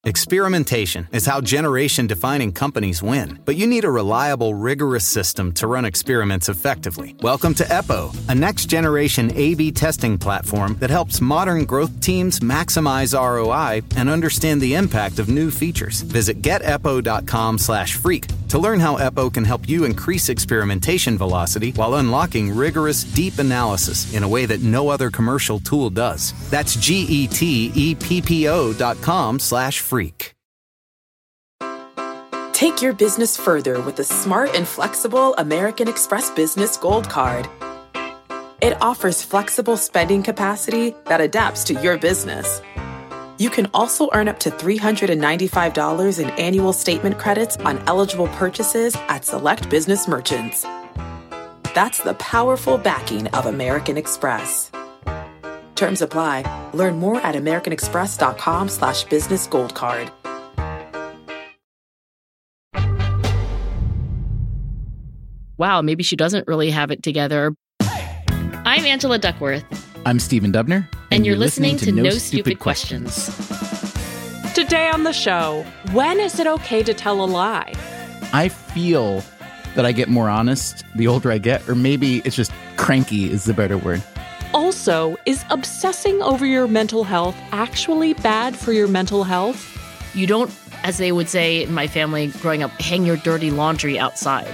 Experimentation is how generation-defining companies win. But you need a reliable, rigorous system to run experiments effectively. Welcome to EPO, a next-generation A/B testing platform that helps modern growth teams maximize ROI and understand the impact of new features. Visit getepo.com/freak to learn how EPO can help you increase experimentation velocity while unlocking rigorous, deep analysis in a way that no other commercial tool does. That's GETEPPO.com/freak. Take your business further with the smart and flexible American Express Business Gold Card. It offers flexible spending capacity that adapts to your business. You can also earn up to $395 in annual statement credits on eligible purchases at select business merchants. That's the powerful backing of American Express. Terms apply. Learn more at americanexpress.com/business gold card. Wow, maybe she doesn't really have it together. I'm Angela Duckworth. I'm Stephen Dubner. And you're listening to No Stupid Questions. Today on the show, when is it okay to tell a lie? I feel that I get more honest the older I get, or maybe it's just cranky is the better word. Also, is obsessing over your mental health actually bad for your mental health? You don't, as they would say in my family growing up, hang your dirty laundry outside.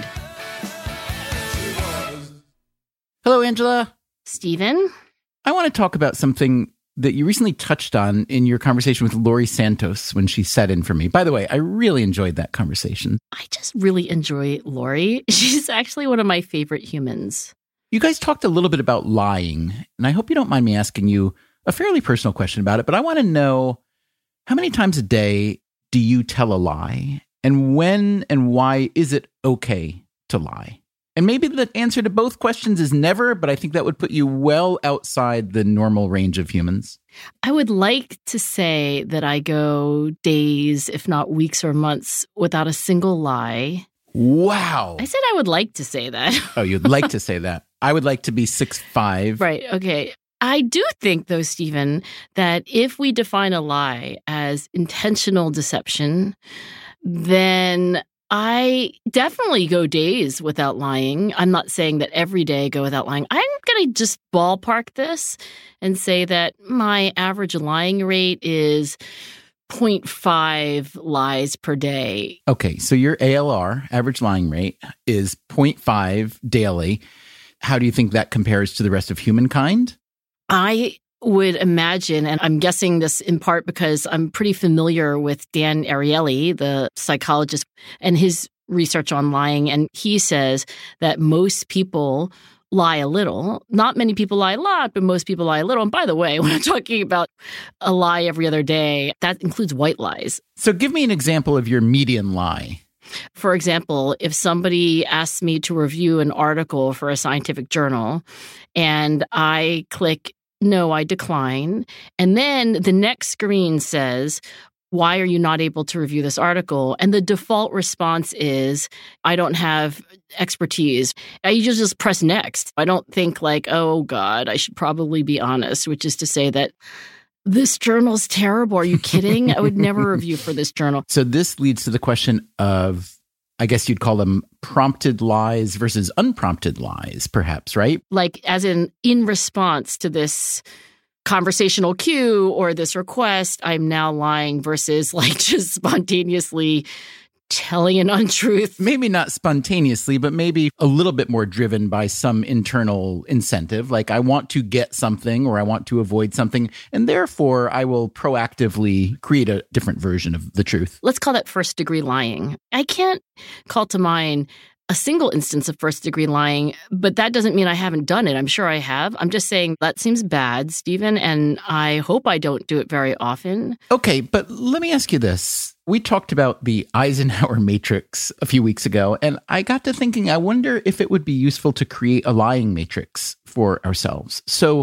Hello, Angela. Stephen? I want to talk about something that you recently touched on in your conversation with Laurie Santos when she sat in for me. By the way, I really enjoyed that conversation. I just really enjoy Laurie. She's actually one of my favorite humans. You guys talked a little bit about lying, and I hope you don't mind me asking you a fairly personal question about it, but I want to know, how many times a day do you tell a lie? And when and why is it okay to lie? And maybe the answer to both questions is never, but I think that would put you well outside the normal range of humans. I would like to say that I go days, if not weeks or months, without a single lie. Wow. I said I would like to say that. Oh, you'd like to say that. I would like to be 6'5". Right. Okay. I do think, though, Stephen, that if we define a lie as intentional deception, then I definitely go days without lying. I'm not saying that every day I go without lying. I'm going to just ballpark this and say that my average lying rate is 0.5 lies per day. Okay, so your ALR, average lying rate, is 0.5 daily. How do you think that compares to the rest of humankind? I would imagine, and I'm guessing this in part because I'm pretty familiar with Dan Ariely, the psychologist, and his research on lying. And he says that most people lie a little. Not many people lie a lot, but most people lie a little. And by the way, when I'm talking about a lie every other day, that includes white lies. So give me an example of your median lie. For example, if somebody asks me to review an article for a scientific journal and I click no, I decline, and then the next screen says, why are you not able to review this article? And the default response is, I don't have expertise. I just press next. I don't think like, oh God, I should probably be honest, which is to say that this journal's terrible. Are you kidding? I would never review for this journal. So this leads to the question of, I guess you'd call them prompted lies versus unprompted lies, perhaps, right? Like as in response to this conversational cue or this request, I'm now lying versus like just spontaneously telling an untruth. Maybe not spontaneously, but maybe a little bit more driven by some internal incentive. Like I want to get something or I want to avoid something, and therefore I will proactively create a different version of the truth. Let's call that first degree lying. I can't call to mind a single instance of first degree lying, but that doesn't mean I haven't done it. I'm sure I have. I'm just saying that seems bad, Stephen, and I hope I don't do it very often. Okay, but let me ask you this. We talked about the Eisenhower matrix a few weeks ago, and I got to thinking, I wonder if it would be useful to create a lying matrix for ourselves.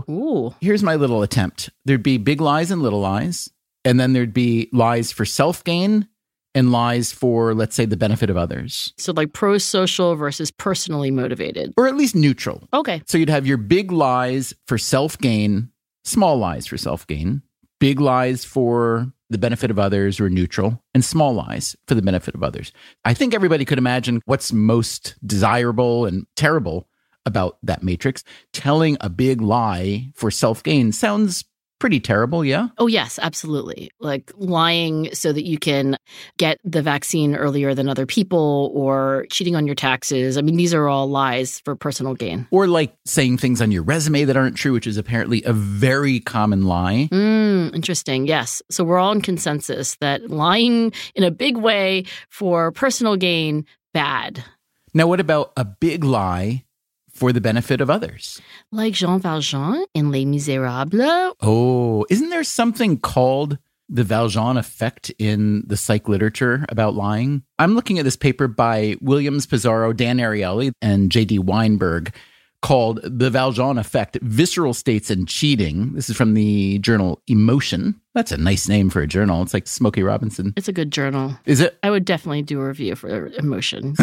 So Here's my little attempt. There'd be big lies and little lies, and then there'd be lies for self-gain and lies for, let's say, the benefit of others. So like pro-social versus personally motivated. Or at least neutral. Okay. So you'd have your big lies for self-gain, small lies for self-gain, big lies for the benefit of others or neutral, and small lies for the benefit of others. I think everybody could imagine what's most desirable and terrible about that matrix. Telling a big lie for self-gain sounds pretty terrible, yeah? Oh, yes, absolutely. Like lying so that you can get the vaccine earlier than other people, or cheating on your taxes. I mean, these are all lies for personal gain. Or like saying things on your resume that aren't true, which is apparently a very common lie. Interesting. Yes. So we're all in consensus that lying in a big way for personal gain, bad. Now, what about a big lie for the benefit of others? Like Jean Valjean in Les Miserables. Oh, isn't there something called the Valjean effect in the psych literature about lying? I'm looking at this paper by Williams, Pizarro, Dan Ariely, and J.D. Weinberg called The Valjean Effect, Visceral States and Cheating. This is from the journal Emotion. That's a nice name for a journal. It's like Smokey Robinson. It's a good journal. Is it? I would definitely do a review for Emotion.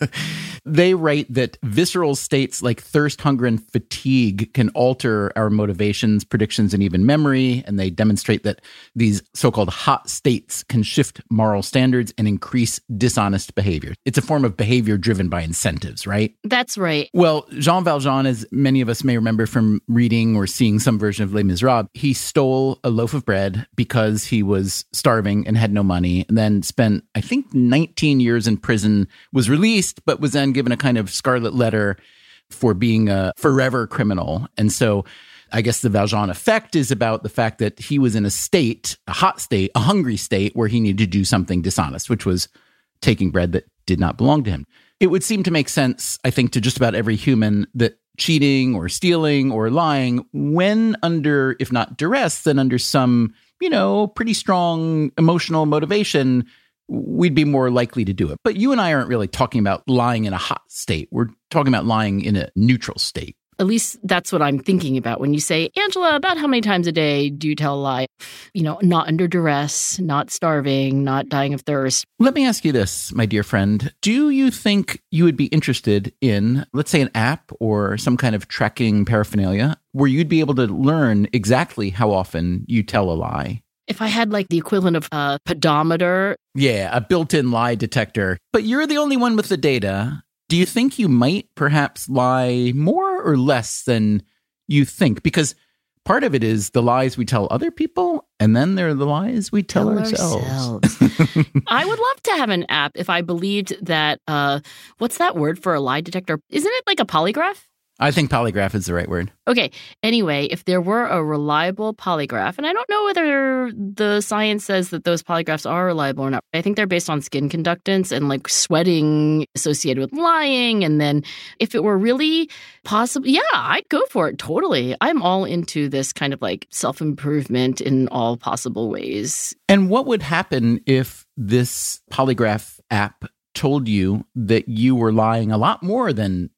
They write that visceral states like thirst, hunger, and fatigue can alter our motivations, predictions, and even memory. And they demonstrate that these so-called hot states can shift moral standards and increase dishonest behavior. It's a form of behavior driven by incentives, right? That's right. Well, Jean Valjean, as many of us may remember from reading or seeing some version of Les Miserables, he stole a loaf of bread because he was starving and had no money, and then spent, I think, 19 years in prison, was released, but was then given a kind of scarlet letter for being a forever criminal. And so I guess the Valjean effect is about the fact that he was in a state, a hot state, a hungry state, where he needed to do something dishonest, which was taking bread that did not belong to him. It would seem to make sense, I think, to just about every human that cheating or stealing or lying, when under, if not duress, then under some, pretty strong emotional motivation, we'd be more likely to do it. But you and I aren't really talking about lying in a hot state. We're talking about lying in a neutral state. At least that's what I'm thinking about when you say, Angela, about how many times a day do you tell a lie? Not under duress, not starving, not dying of thirst. Let me ask you this, my dear friend. Do you think you would be interested in, let's say, an app or some kind of tracking paraphernalia where you'd be able to learn exactly how often you tell a lie? If I had like the equivalent of a pedometer. Yeah, a built-in lie detector. But you're the only one with the data. Do you think you might perhaps lie more or less than you think? Because part of it is the lies we tell other people, and then there are the lies we tell ourselves. I would love to have an app if I believed that, what's that word for a lie detector? Isn't it like a polygraph? I think polygraph is the right word. Okay. Anyway, if there were a reliable polygraph, and I don't know whether the science says that those polygraphs are reliable or not. I think they're based on skin conductance and like sweating associated with lying. And then if it were really possible, yeah, I'd go for it. Totally. I'm all into this kind of like self-improvement in all possible ways. And what would happen if this polygraph app told you that you were lying a lot more than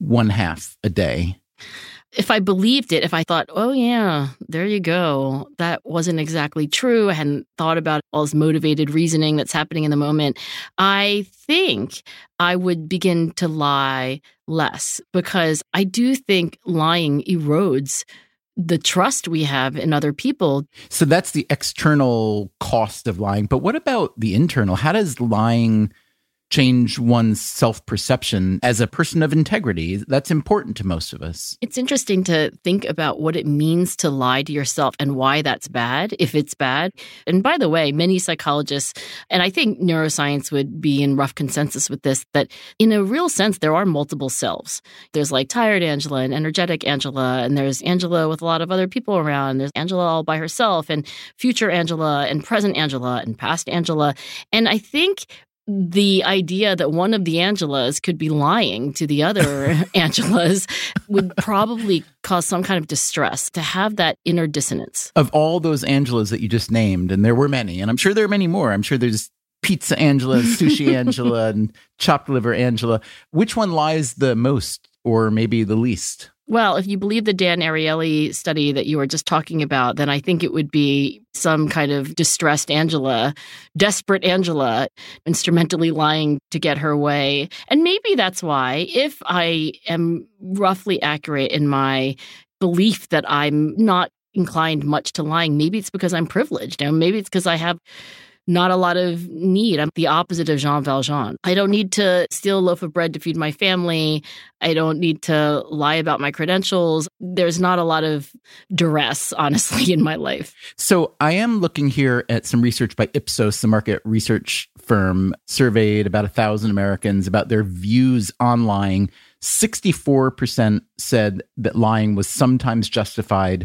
1/2 a day? If I believed it, if I thought, oh yeah, there you go, that wasn't exactly true, I hadn't thought about all this motivated reasoning that's happening in the moment, I think I would begin to lie less, because I do think lying erodes the trust we have in other people. So that's the external cost of lying. But what about the internal? How does lying change one's self-perception as a person of integrity? That's important to most of us. It's interesting to think about what it means to lie to yourself and why that's bad, if it's bad. And by the way, many psychologists, and I think neuroscience would be in rough consensus with this, that in a real sense, there are multiple selves. There's like tired Angela and energetic Angela, and there's Angela with a lot of other people around. There's Angela all by herself, and future Angela, and present Angela, and past Angela. And I think the idea that one of the Angelas could be lying to the other Angelas would probably cause some kind of distress, to have that inner dissonance. Of all those Angelas that you just named, and there were many, and I'm sure there are many more. I'm sure there's Pizza Angela, Sushi Angela, and Chopped Liver Angela. Which one lies the most, or maybe the least? Well, if you believe the Dan Ariely study that you were just talking about, then I think it would be some kind of distressed Angela, desperate Angela, instrumentally lying to get her way. And maybe that's why, if I am roughly accurate in my belief that I'm not inclined much to lying. Maybe it's because I'm privileged. Maybe it's because I have not a lot of need. I'm the opposite of Jean Valjean. I don't need to steal a loaf of bread to feed my family. I don't need to lie about my credentials. There's not a lot of duress, honestly, in my life. So I am looking here at some research by Ipsos, the market research firm, surveyed about 1,000 Americans about their views on lying. 64% said that lying was sometimes justified.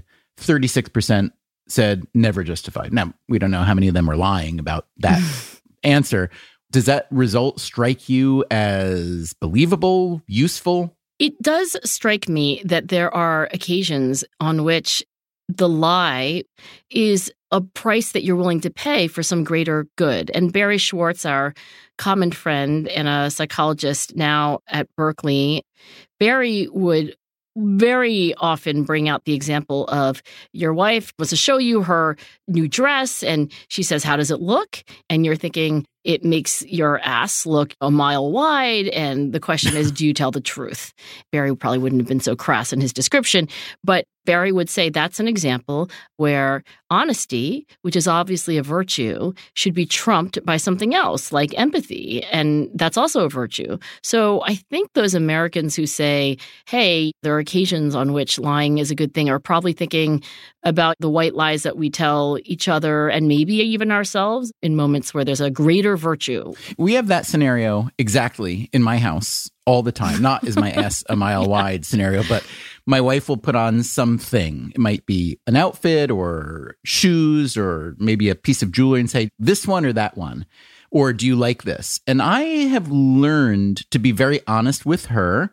36% said never justified. Now, we don't know how many of them are lying about that answer. Does that result strike you as believable, useful? It does strike me that there are occasions on which the lie is a price that you're willing to pay for some greater good. And Barry Schwartz, our common friend and a psychologist now at Berkeley, Barry would very often bring out the example of your wife wants to show you her new dress and she says, "How does it look?" And you're thinking, it makes your ass look a mile wide. And the question is, do you tell the truth? Barry probably wouldn't have been so crass in his description, but Barry would say that's an example where honesty, which is obviously a virtue, should be trumped by something else like empathy. And that's also a virtue. So I think those Americans who say, hey, there are occasions on which lying is a good thing are probably thinking about the white lies that we tell each other and maybe even ourselves in moments where there's a greater virtue. We have that scenario exactly in my house all the time. Not is my ass a mile wide scenario, but my wife will put on something. It might be an outfit or shoes or maybe a piece of jewelry and say, this one or that one, or do you like this? And I have learned to be very honest with her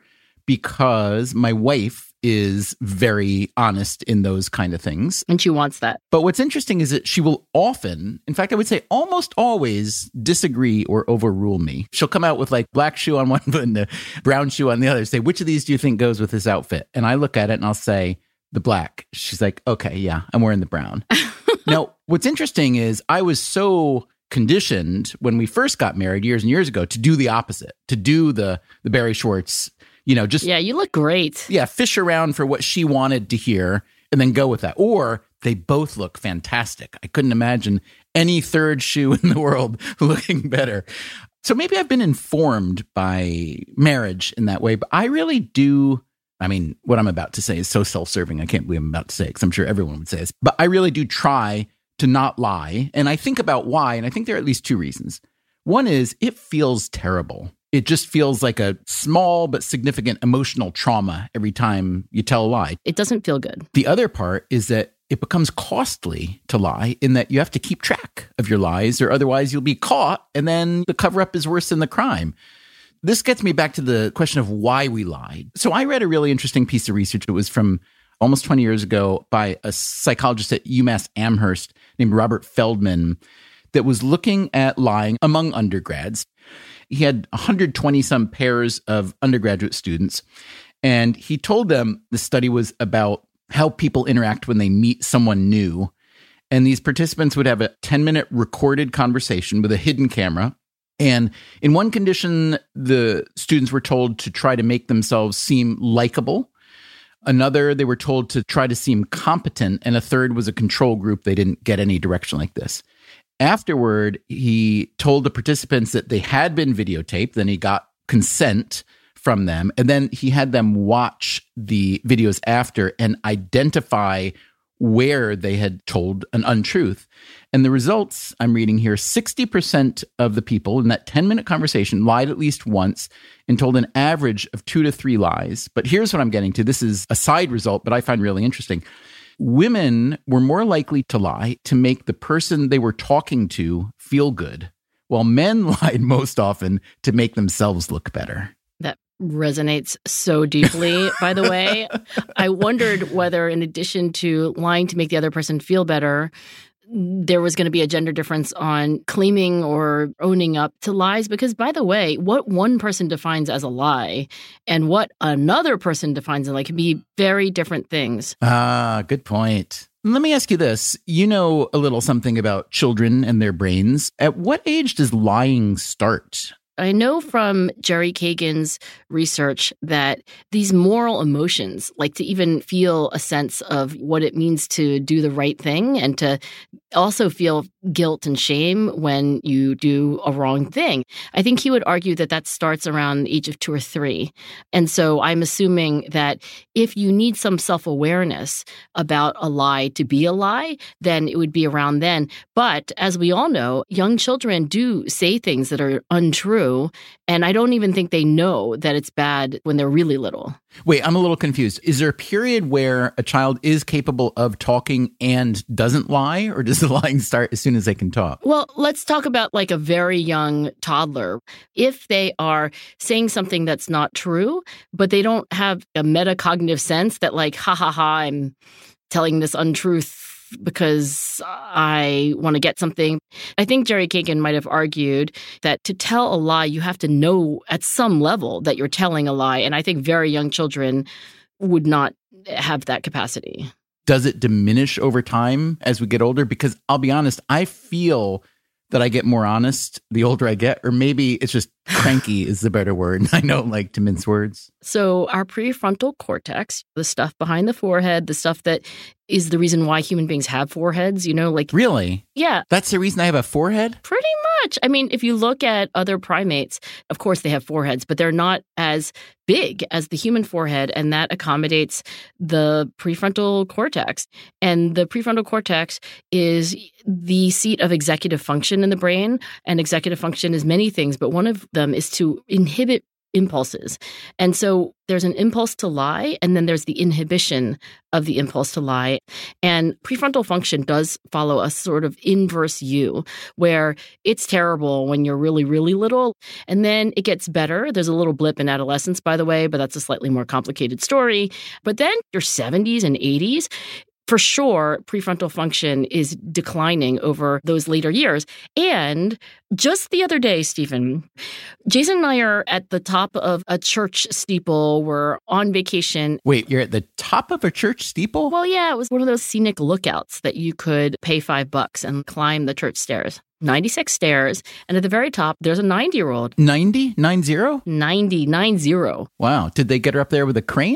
because my wife is very honest in those kind of things. And she wants that. But what's interesting is that she will often, in fact, I would say almost always disagree or overrule me. She'll come out with like black shoe on one foot and the brown shoe on the other, say, which of these do you think goes with this outfit? And I look at it and I'll say, the black. She's like, okay, yeah, I'm wearing the brown. Now, what's interesting is I was so conditioned when we first got married years and years ago to do the opposite, to do the Barry Schwartz, just... Yeah, you look great. Yeah, fish around for what she wanted to hear and then go with that. Or they both look fantastic. I couldn't imagine any third shoe in the world looking better. So maybe I've been informed by marriage in that way, but I really do... I mean, what I'm about to say is so self-serving. I can't believe I'm about to say it because I'm sure everyone would say this. But I really do try to not lie. And I think about why, and I think there are at least two reasons. One is it feels terrible. It just feels like a small but significant emotional trauma every time you tell a lie. It doesn't feel good. The other part is that it becomes costly to lie in that you have to keep track of your lies or otherwise you'll be caught and then the cover-up is worse than the crime. This gets me back to the question of why we lied. So I read a really interesting piece of research. It was from almost 20 years ago by a psychologist at UMass Amherst named Robert Feldman that was looking at lying among undergrads. He had 120-some pairs of undergraduate students, and he told them the study was about how people interact when they meet someone new. And these participants would have a 10-minute recorded conversation with a hidden camera. And in one condition, the students were told to try to make themselves seem likable. Another, they were told to try to seem competent. And a third was a control group. They didn't get any direction like this. Afterward, he told the participants that they had been videotaped. Then he got consent from them. And then he had them watch the videos after and identify where they had told an untruth. And the results I'm reading here, 60% of the people in that 10-minute conversation lied at least once and told an average of 2 to 3 lies. But here's what I'm getting to. This is a side result, but I find really interesting. Women were more likely to lie to make the person they were talking to feel good, while men lied most often to make themselves look better. That resonates so deeply, by the way. I wondered whether, in addition to lying to make the other person feel better, there was going to be a gender difference on claiming or owning up to lies. Because, by the way, what one person defines as a lie and what another person defines as a lie can be very different things. Ah, good point. Let me ask you this. You know a little something about children and their brains. At what age does lying start? I know from Jerry Kagan's research that these moral emotions, like to even feel a sense of what it means to do the right thing and to also feel guilt and shame when you do a wrong thing. I think he would argue that that starts around the age of 2 or 3. And so I'm assuming that if you need some self-awareness about a lie to be a lie, then it would be around then. But as we all know, young children do say things that are untrue. And I don't even think they know that it's bad when they're really little. Wait, I'm a little confused. Is there a period where a child is capable of talking and doesn't lie, or does the lying start as soon as they can talk? Well, let's talk about like a very young toddler. If they are saying something that's not true, but they don't have a metacognitive sense that like, ha ha ha, I'm telling this untruth because I want to get something. I think Jerry Kagan might have argued that to tell a lie, you have to know at some level that you're telling a lie. And I think very young children would not have that capacity. Does it diminish over time as we get older? Because I'll be honest, I feel that I get more honest the older I get, or maybe it's just cranky is the better word. I don't like to mince words. So our prefrontal cortex, the stuff behind the forehead, the stuff that is the reason why human beings have foreheads, you know, like... Really? Yeah. That's the reason I have a forehead? Pretty much. I mean, if you look at other primates, of course they have foreheads, but they're not as big as the human forehead, and that accommodates the prefrontal cortex. And the prefrontal cortex is the seat of executive function in the brain, and executive function is many things, but one of them is to inhibit impulses. And so there's an impulse to lie, and then there's the inhibition of the impulse to lie. And prefrontal function does follow a sort of inverse U, where it's terrible when you're really, really little, and then it gets better. There's a little blip in adolescence, by the way, but that's a slightly more complicated story. But then your 70s and 80s, for sure, prefrontal function is declining over those later years. And just the other day, Stephen, Jason and I are at the top of a church steeple. We're on vacation. Wait, you're at the top of a church steeple? Well, yeah, it was one of those scenic lookouts that you could pay $5 and climb the church stairs. 96 stairs. And at the very top, there's a 90-year-old. 90? 90? 90. Wow. Did they get her up there with a crane?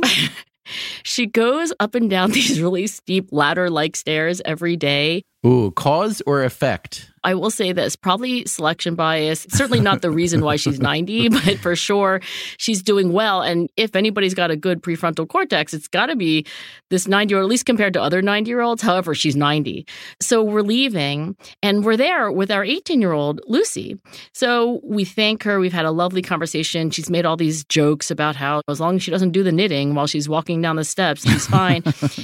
She goes up and down these really steep ladder-like stairs every day. Ooh, cause or effect? I will say this, probably selection bias. Certainly not the reason why she's 90, but for sure she's doing well. And if anybody's got a good prefrontal cortex, it's got to be this 90-year-old, at least compared to other 90-year-olds. However, she's 90. So we're leaving, and we're there with our 18-year-old, Lucy. So we thank her. We've had a lovely conversation. She's made all these jokes about how as long as she doesn't do the knitting while she's walking down the steps, she's fine.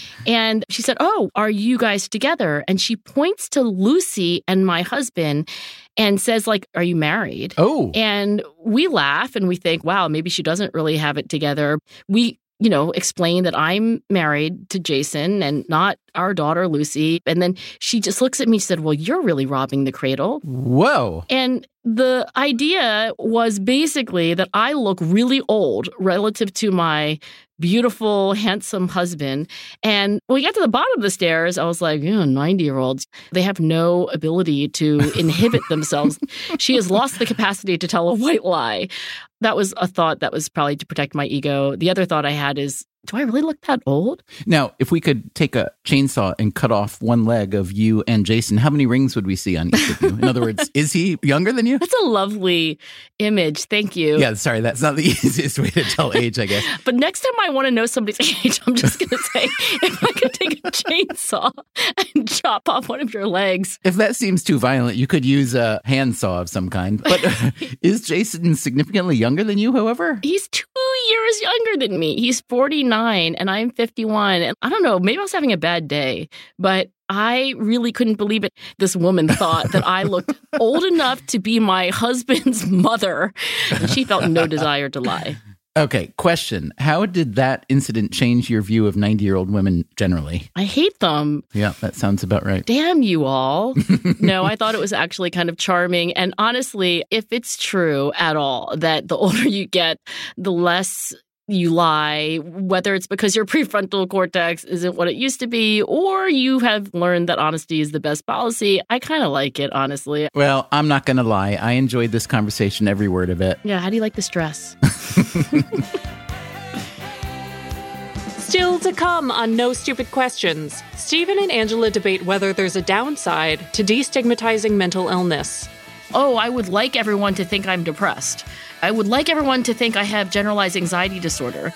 And she said, "Oh, are you guys together?" And she points to Lucy and my husband and says, like, "Are you married?" Oh. And we laugh and we think, wow, maybe she doesn't really have it together. We, explain that I'm married to Jason and not our daughter, Lucy. And then she just looks at me and said, "Well, you're really robbing the cradle." Whoa. And the idea was basically that I look really old relative to my beautiful, handsome husband. And when we got to the bottom of the stairs, I was like, 90-year-olds, they have no ability to inhibit themselves. She has lost the capacity to tell a white lie. That was a thought that was probably to protect my ego. The other thought I had is, do I really look that old? Now, if we could take a chainsaw and cut off one leg of you and Jason, how many rings would we see on each of you? In other words, is he younger than you? That's a lovely image. Thank you. Yeah, sorry, that's not the easiest way to tell age, I guess. But next time I want to know somebody's age, I'm just going to say, if I could take a chainsaw and chop off one of your legs. If that seems too violent, you could use a handsaw of some kind. But is Jason significantly younger than you, however? He's 2 years younger than me. He's 49 and I'm 51. And I don't know, maybe I was having a bad day, but I really couldn't believe it. This woman thought that I looked old enough to be my husband's mother, and she felt no desire to lie. Okay, question. How did that incident change your view of 90-year-old women generally? I hate them. Yeah, that sounds about right. Damn you all. No, I thought it was actually kind of charming. And honestly, if it's true at all that the older you get, the less you lie, whether it's because your prefrontal cortex isn't what it used to be, or you have learned that honesty is the best policy. I kind of like it, honestly. Well, I'm not going to lie. I enjoyed this conversation, every word of it. Yeah, how do you like this dress? Still to come on No Stupid Questions, Stephen and Angela debate whether there's a downside to destigmatizing mental illness. Oh, I would like everyone to think I'm depressed. I would like everyone to think I have generalized anxiety disorder.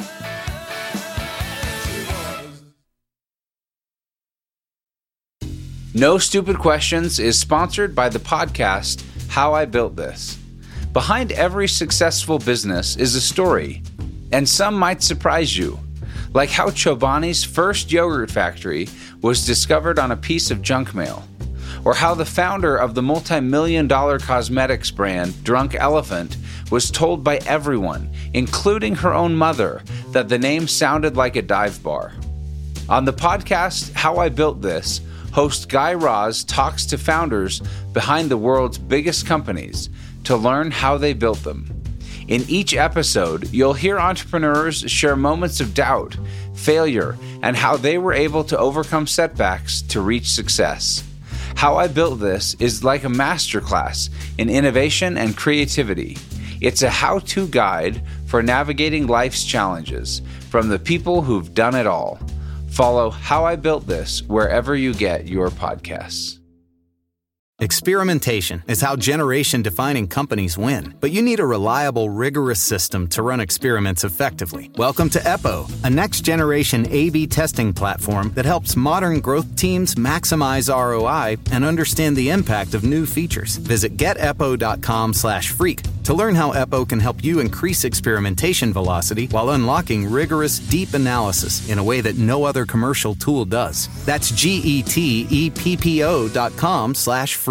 No Stupid Questions is sponsored by the podcast How I Built This. Behind every successful business is a story, and some might surprise you. Like how Chobani's first yogurt factory was discovered on a piece of junk mail. Or how the founder of the multi-million-dollar cosmetics brand Drunk Elephant was told by everyone, including her own mother, that the name sounded like a dive bar. On the podcast How I Built This, host Guy Raz talks to founders behind the world's biggest companies to learn how they built them. In each episode, you'll hear entrepreneurs share moments of doubt, failure, and how they were able to overcome setbacks to reach success. How I Built This is like a masterclass in innovation and creativity. It's a how-to guide for navigating life's challenges from the people who've done it all. Follow How I Built This wherever you get your podcasts. Experimentation is how generation-defining companies win. But you need a reliable, rigorous system to run experiments effectively. Welcome to EPO, a next-generation A/B testing platform that helps modern growth teams maximize ROI and understand the impact of new features. Visit getepo.com/freak to learn how EPO can help you increase experimentation velocity while unlocking rigorous, deep analysis in a way that no other commercial tool does. That's GETEPPO.com/freak.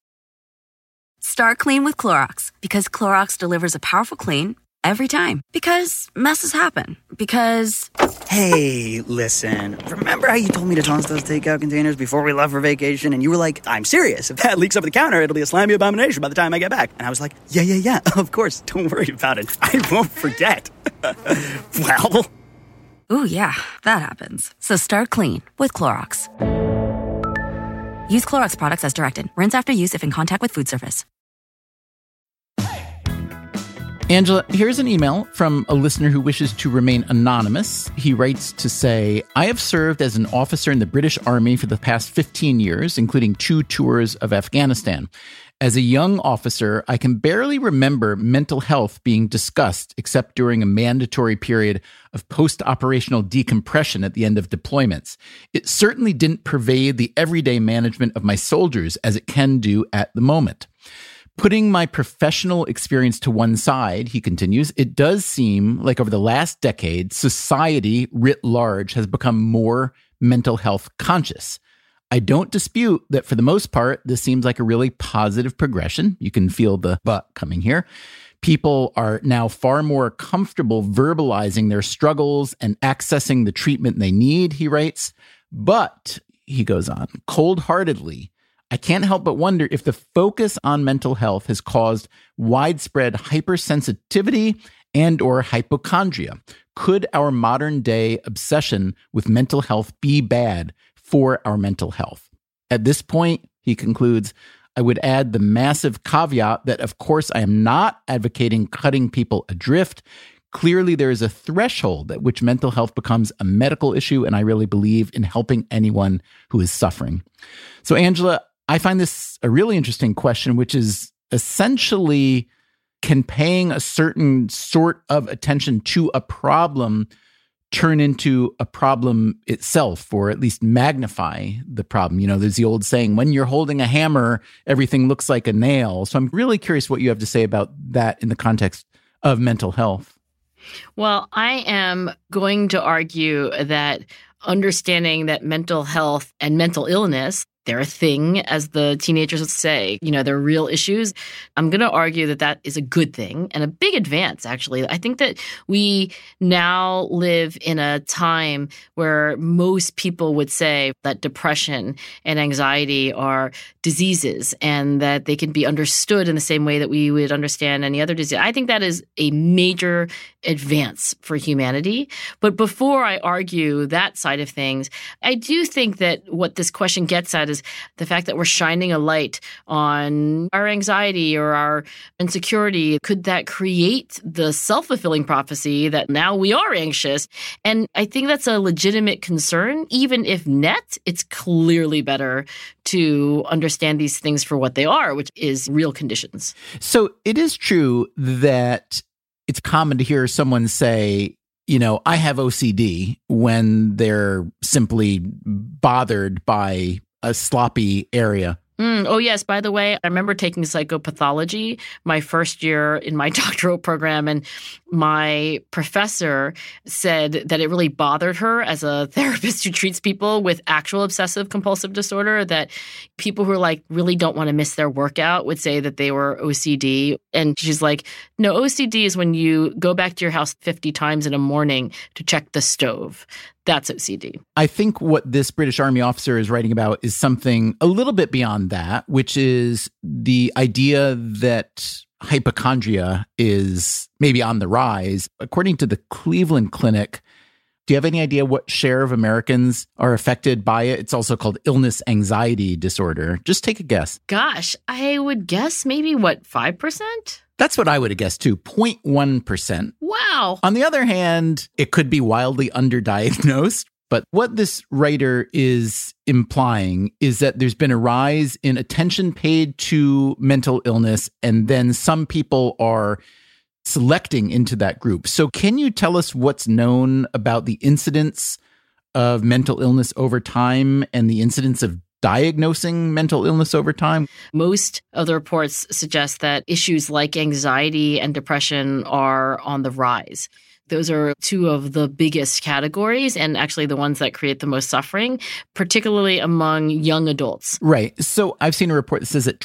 Start clean with Clorox, because Clorox delivers a powerful clean every time. Because messes happen. Because... Hey, listen. Remember how you told me to toss those takeout containers before we left for vacation? And you were like, I'm serious. If that leaks over the counter, it'll be a slimy abomination by the time I get back. And I was like, yeah, of course. Don't worry about it. I won't forget. Well... Ooh, yeah, that happens. So start clean with Clorox. Use Clorox products as directed. Rinse after use if in contact with food surface. Angela, here's an email from a listener who wishes to remain anonymous. He writes to say, I have served as an officer in the British Army for the past 15 years, including 2 tours of Afghanistan. As a young officer, I can barely remember mental health being discussed except during a mandatory period of post-operational decompression at the end of deployments. It certainly didn't pervade the everyday management of my soldiers as it can do at the moment. Putting my professional experience to one side, he continues, it does seem like over the last decade, society writ large has become more mental health conscious. I don't dispute that for the most part, this seems like a really positive progression. You can feel the but coming here. People are now far more comfortable verbalizing their struggles and accessing the treatment they need, he writes. But, he goes on, cold-heartedly, I can't help but wonder if the focus on mental health has caused widespread hypersensitivity and or hypochondria. Could our modern day obsession with mental health be bad for our mental health? At this point, he concludes, I would add the massive caveat that, of course, I am not advocating cutting people adrift. Clearly, there is a threshold at which mental health becomes a medical issue, and I really believe in helping anyone who is suffering. So, Angela, I find this a really interesting question, which is essentially, can paying a certain sort of attention to a problem turn into a problem itself, or at least magnify the problem? You know, there's the old saying, when you're holding a hammer, everything looks like a nail. So I'm really curious what you have to say about that in the context of mental health. Well, I am going to argue that understanding that mental health and mental illness they're a thing, as the teenagers would say. They're real issues. I'm going to argue that that is a good thing and a big advance, actually. I think that we now live in a time where most people would say that depression and anxiety are diseases and that they can be understood in the same way that we would understand any other disease. I think that is a major advance for humanity. But before I argue that side of things, I do think that what this question gets at is the fact that we're shining a light on our anxiety or our insecurity. Could that create the self-fulfilling prophecy that now we are anxious? And I think that's a legitimate concern. Even if net, it's clearly better to understand these things for what they are, which is real conditions. So it is true that it's common to hear someone say, I have OCD when they're simply bothered by a sloppy area. Oh, yes. By the way, I remember taking psychopathology my first year in my doctoral program, and my professor said that it really bothered her as a therapist who treats people with actual obsessive compulsive disorder, that people who really don't want to miss their workout would say that they were OCD. And she's like, no, OCD is when you go back to your house 50 times in a morning to check the stove. That's OCD. I think what this British Army officer is writing about is something a little bit beyond that, which is the idea that hypochondria is maybe on the rise. According to the Cleveland Clinic, do you have any idea what share of Americans are affected by it? It's also called illness anxiety disorder. Just take a guess. Gosh, I would guess maybe 5%? That's what I would have guessed too, 0.1%. Wow. On the other hand, it could be wildly underdiagnosed. But what this writer is implying is that there's been a rise in attention paid to mental illness, and then some people are selecting into that group. So can you tell us what's known about the incidence of mental illness over time and the incidence of diagnosing mental illness over time? Most of the reports suggest that issues like anxiety and depression are on the rise. Those are two of the biggest categories and actually the ones that create the most suffering, particularly among young adults. Right. So I've seen a report that says that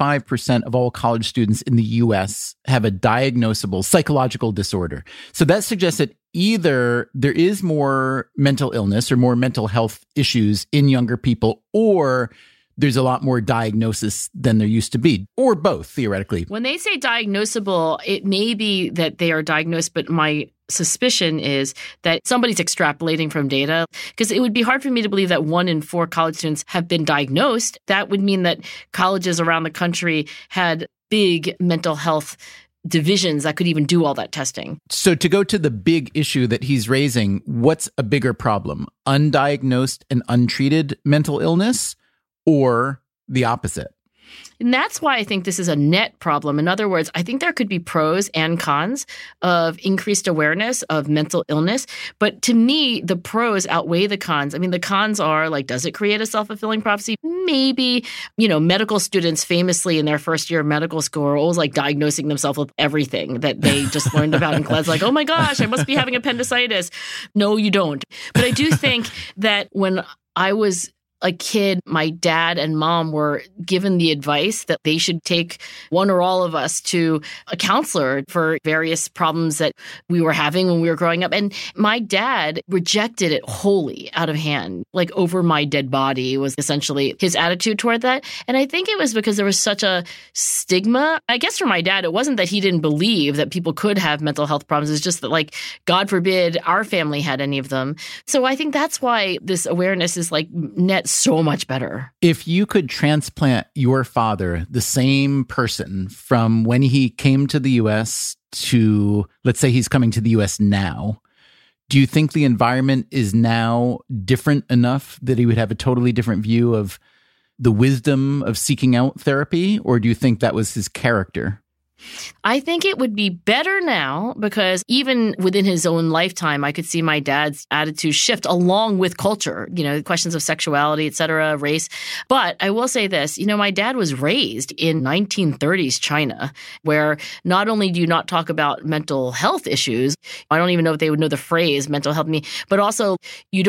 25% of all college students in the U.S. have a diagnosable psychological disorder. So that suggests that either there is more mental illness or more mental health issues in younger people, or there's a lot more diagnosis than there used to be, or both, theoretically. When they say diagnosable, it may be that they are diagnosed, but my suspicion is that somebody's extrapolating from data, because it would be hard for me to believe that 1 in 4 college students have been diagnosed. That would mean that colleges around the country had big mental health divisions that could even do all that testing. So to go to the big issue that he's raising, what's a bigger problem? Undiagnosed and untreated mental illness, or the opposite? And that's why I think this is a net problem. In other words, I think there could be pros and cons of increased awareness of mental illness. But to me, the pros outweigh the cons. I mean, the cons are does it create a self-fulfilling prophecy? Maybe. Medical students famously in their first year of medical school are always diagnosing themselves with everything that they just learned about in class. Oh my gosh, I must be having appendicitis. No, you don't. But I do think that when I was a kid, my dad and mom were given the advice that they should take one or all of us to a counselor for various problems that we were having when we were growing up. And my dad rejected it wholly out of hand, over my dead body was essentially his attitude toward that. And I think it was because there was such a stigma. I guess for my dad, it wasn't that he didn't believe that people could have mental health problems. It's just that, God forbid our family had any of them. So I think that's why this awareness is net so much better. If you could transplant your father, the same person, from when he came to the U.S. to, let's say he's coming to the U.S. now, do you think the environment is now different enough that he would have a totally different view of the wisdom of seeking out therapy? Or do you think that was his character? I think it would be better now because even within his own lifetime, I could see my dad's attitude shift along with culture, questions of sexuality, et cetera, race. But I will say this, my dad was raised in 1930s China, where not only do you not talk about mental health issues, I don't even know if they would know the phrase mental health, but also you don't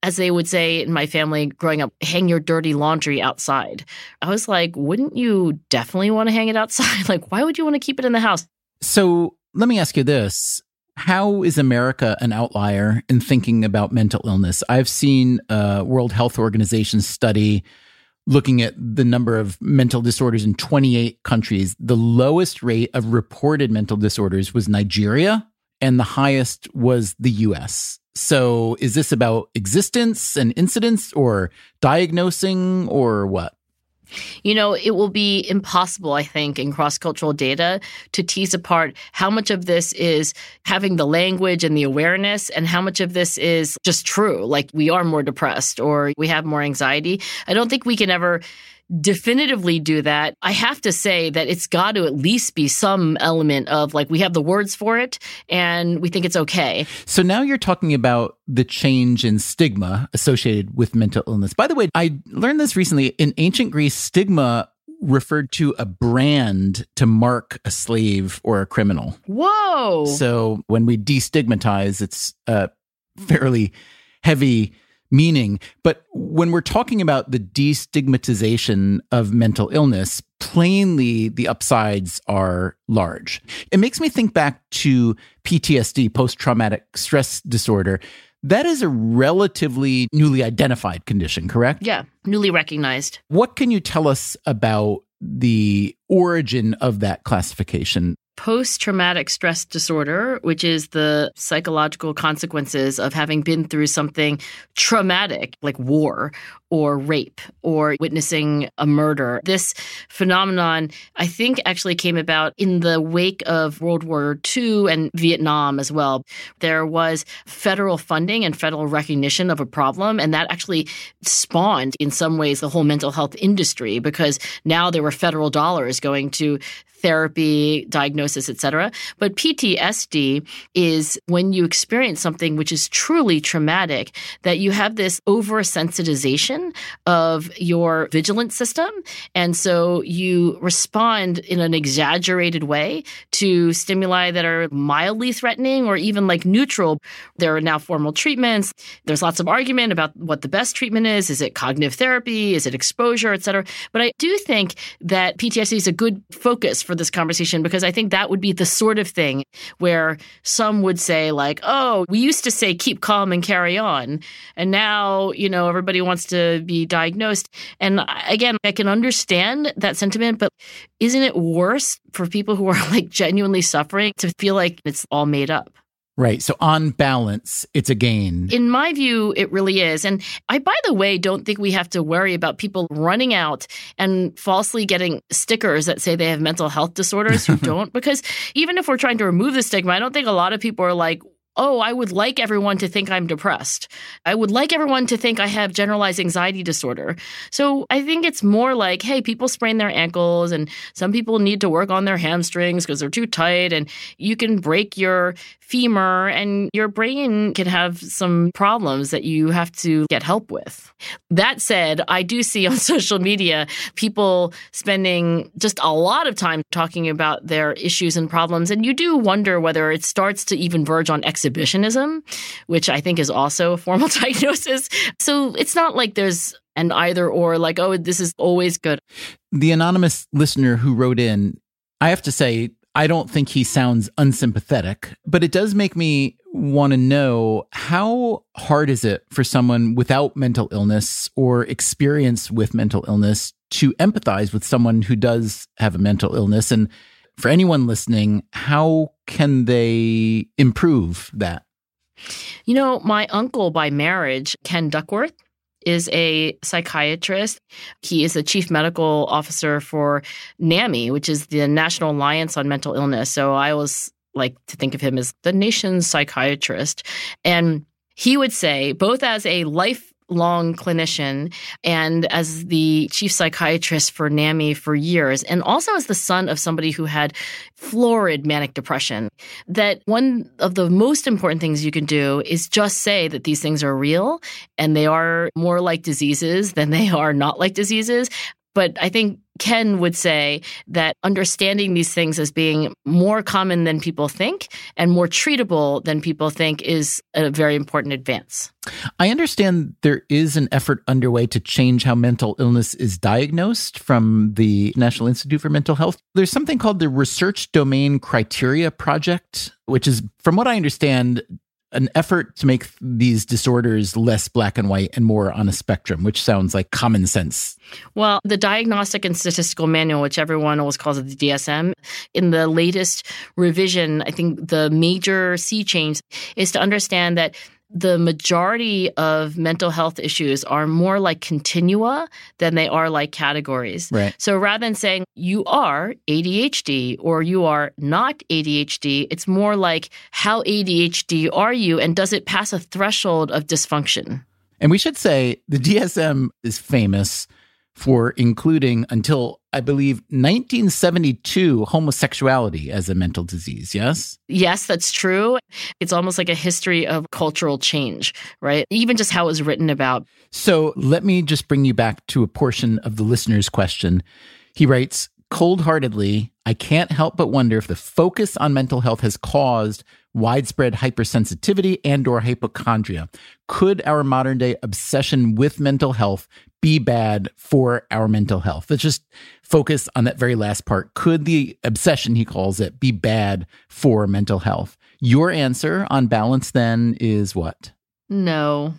as they would say in my family growing up, hang your dirty laundry outside. I was like, wouldn't you definitely want to hang it outside? Like, why would you want to keep it in the house? So let me ask you this. How is America an outlier in thinking about mental illness? I've seen a World Health Organization study looking at the number of mental disorders in 28 countries. The lowest rate of reported mental disorders was Nigeria, and the highest was the US. So is this about existence and incidence or diagnosing or what? You know, it will be impossible, I think, in cross-cultural data to tease apart how much of this is having the language and the awareness and how much of this is just true, like we are more depressed or we have more anxiety. I don't think we can ever definitively do that. I have to say that it's got to at least be some element of like we have the words for it and we think it's okay. So now you're talking about the change in stigma associated with mental illness. By the way, I learned this recently. In ancient Greece, stigma referred to a brand to mark a slave or a criminal. Whoa! So when we destigmatize, it's a fairly heavy meaning. But when we're talking about the destigmatization of mental illness, plainly the upsides are large. It makes me think back to PTSD, post-traumatic stress disorder. That is a relatively newly identified condition, correct? Yeah, newly recognized. What can you tell us about the origin of that classification? Post-traumatic stress disorder, which is the psychological consequences of having been through something traumatic like war or rape or witnessing a murder. This phenomenon, I think, actually came about in the wake of World War II and Vietnam as well. There was federal funding and federal recognition of a problem, and that actually spawned, in some ways, the whole mental health industry because now there were federal dollars going to therapy, diagnosis, etc. But PTSD is when you experience something which is truly traumatic, that you have this oversensitization of your vigilant system. And so you respond in an exaggerated way to stimuli that are mildly threatening or even like neutral. There are now formal treatments. There's lots of argument about what the best treatment is. Is it cognitive therapy? Is it exposure, etc.? But I do think that PTSD is a good focus for this conversation because I think that would be the sort of thing where some would say like, oh, we used to say keep calm and carry on. And now, you know, everybody wants to be diagnosed. And again, I can understand that sentiment, but isn't it worse for people who are like genuinely suffering to feel like it's all made up? Right. So on balance, it's a gain. In my view, it really is. And I, by the way, don't think we have to worry about people running out and falsely getting stickers that say they have mental health disorders who don't. Because even if we're trying to remove the stigma, I don't think a lot of people are like, oh, I would like everyone to think I'm depressed. I would like everyone to think I have generalized anxiety disorder. So I think it's more like, hey, people sprain their ankles and some people need to work on their hamstrings because they're too tight and you can break your femur and your brain can have some problems that you have to get help with. That said, I do see on social media people spending just a lot of time talking about their issues and problems. And you do wonder whether it starts to even verge on exhibitionism, which I think is also a formal diagnosis. So it's not like there's an either or like, oh, this is always good. The anonymous listener who wrote in, I have to say, I don't think he sounds unsympathetic, but it does make me want to know how hard is it for someone without mental illness or experience with mental illness to empathize with someone who does have a mental illness? And for anyone listening, how can they improve that? You know, my uncle by marriage, Ken Duckworth, is a psychiatrist. He is the chief medical officer for NAMI, which is the National Alliance on Mental Illness. So I always like to think of him as the nation's psychiatrist. And he would say, both as a lifelong clinician and as the chief psychiatrist for NAMI for years, and also as the son of somebody who had florid manic depression, that one of the most important things you can do is just say that these things are real and they are more like diseases than they are not like diseases. But I think Ken would say that understanding these things as being more common than people think and more treatable than people think is a very important advance. I understand there is an effort underway to change how mental illness is diagnosed from the National Institute for Mental Health. There's something called the Research Domain Criteria Project, which is, from what I understand, an effort to make these disorders less black and white and more on a spectrum, which sounds like common sense. Well, the Diagnostic and Statistical Manual, which everyone always calls it the DSM, in the latest revision, I think the major sea change is to understand that the majority of mental health issues are more like continua than they are like categories. Right. So rather than saying you are ADHD or you are not ADHD, it's more like how ADHD are you and does it pass a threshold of dysfunction? And we should say the DSM is famous for including, until I believe 1972, homosexuality as a mental disease, yes? Yes, that's true. It's almost like a history of cultural change, right? Even just how it was written about. So let me just bring you back to a portion of the listener's question. He writes, cold-heartedly, I can't help but wonder if the focus on mental health has caused widespread hypersensitivity and/or hypochondria. Could our modern-day obsession with mental health be bad for our mental health? Let's just focus on that very last part. Could the obsession, he calls it, be bad for mental health? Your answer on balance then is what? No.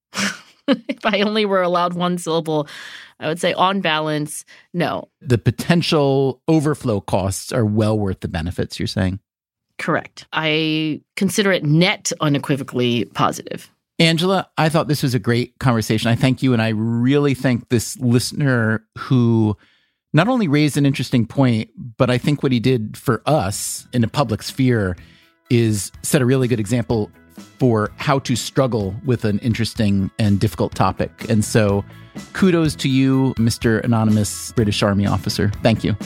If I only were allowed one syllable, I would say on balance, no. The potential overflow costs are well worth the benefits, you're saying? Correct. I consider it net unequivocally positive. Angela, I thought this was a great conversation. I thank you, and I really thank this listener who not only raised an interesting point, but I think what he did for us in a public sphere is set a really good example for how to struggle with an interesting and difficult topic. And so kudos to you, Mr. Anonymous British Army officer. Thank you.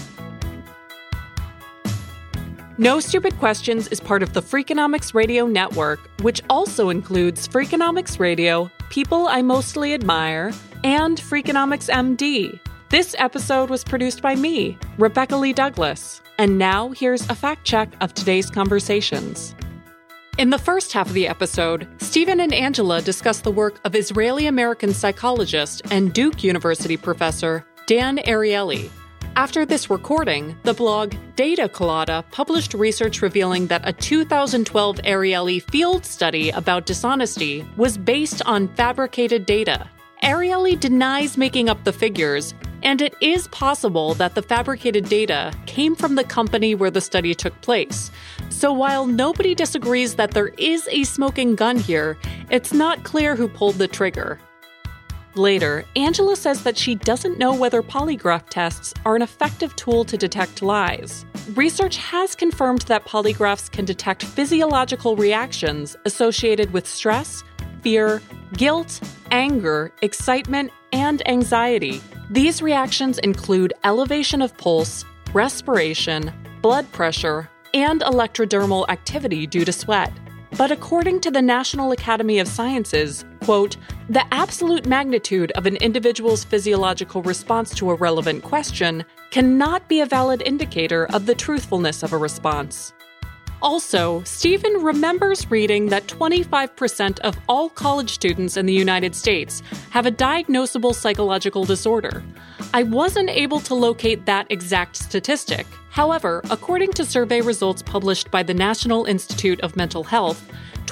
No Stupid Questions is part of the Freakonomics Radio Network, which also includes Freakonomics Radio, People I Mostly Admire, and Freakonomics MD. This episode was produced by me, Rebecca Lee Douglas. And now here's a fact check of today's conversations. In the first half of the episode, Stephen and Angela discuss the work of Israeli-American psychologist and Duke University professor Dan Ariely. After this recording, the blog Data Colada published research revealing that a 2012 Ariely field study about dishonesty was based on fabricated data. Ariely denies making up the figures, and it is possible that the fabricated data came from the company where the study took place. So while nobody disagrees that there is a smoking gun here, it's not clear who pulled the trigger. Later, Angela says that she doesn't know whether polygraph tests are an effective tool to detect lies. Research has confirmed that polygraphs can detect physiological reactions associated with stress, fear, guilt, anger, excitement, and anxiety. These reactions include elevation of pulse, respiration, blood pressure, and electrodermal activity due to sweat. But according to the National Academy of Sciences, quote, the absolute magnitude of an individual's physiological response to a relevant question cannot be a valid indicator of the truthfulness of a response. Also, Stephen remembers reading that 25% of all college students in the United States have a diagnosable psychological disorder. I wasn't able to locate that exact statistic. However, according to survey results published by the National Institute of Mental Health,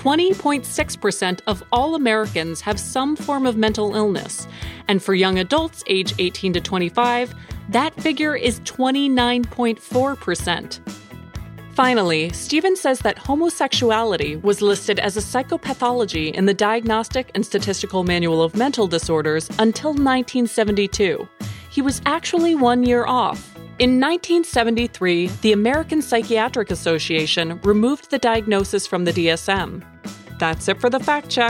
20.6% of all Americans have some form of mental illness. And for young adults age 18 to 25, that figure is 29.4%. Finally, Stephen says that homosexuality was listed as a psychopathology in the Diagnostic and Statistical Manual of Mental Disorders until 1972. He was actually 1 year off. In 1973, the American Psychiatric Association removed the diagnosis from the DSM. That's it for the fact check.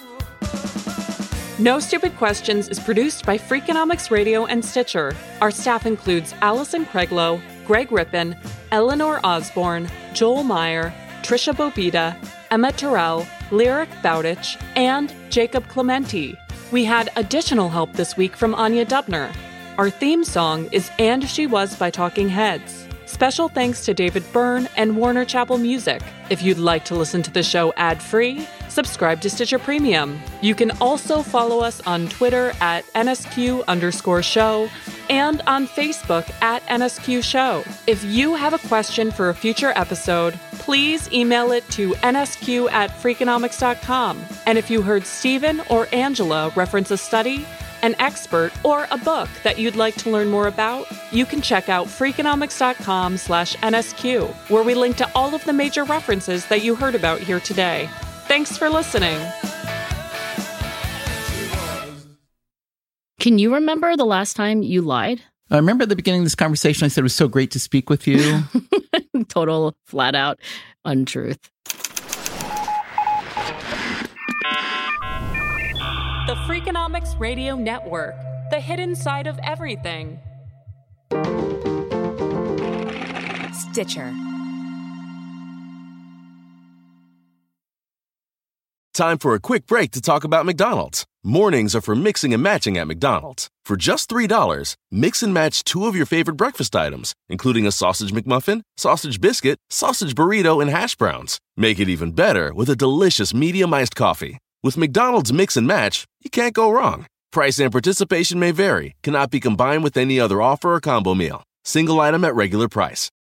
No Stupid Questions is produced by Freakonomics Radio and Stitcher. Our staff includes Allison Craiglow, Greg Rippin, Eleanor Osborne, Joel Meyer, Trisha Bobita, Emma Terrell, Lyric Bowditch, and Jacob Clementi. We had additional help this week from Anya Dubner. Our theme song is And She Was by Talking Heads. Special thanks to David Byrne and Warner Chappell Music. If you'd like to listen to the show ad-free, subscribe to Stitcher Premium. You can also follow us on Twitter at NSQ_show and on Facebook at NSQ Show. If you have a question for a future episode, please email it to nsq@freakonomics.com. And if you heard Stephen or Angela reference a study, an expert, or a book that you'd like to learn more about, you can check out freakonomics.com/NSQ, where we link to all of the major references that you heard about here today. Thanks for listening. Can you remember the last time you lied? I remember at the beginning of this conversation, I said it was so great to speak with you. Total flat out untruth. The Freakonomics Radio Network, the hidden side of everything. Stitcher. Time for a quick break to talk about McDonald's. Mornings are for mixing and matching at McDonald's. For just $3, mix and match 2 of your favorite breakfast items, including a sausage McMuffin, sausage biscuit, sausage burrito, and hash browns. Make it even better with a delicious medium iced coffee. With McDonald's Mix and Match, you can't go wrong. Price and participation may vary, cannot be combined with any other offer or combo meal. Single item at regular price.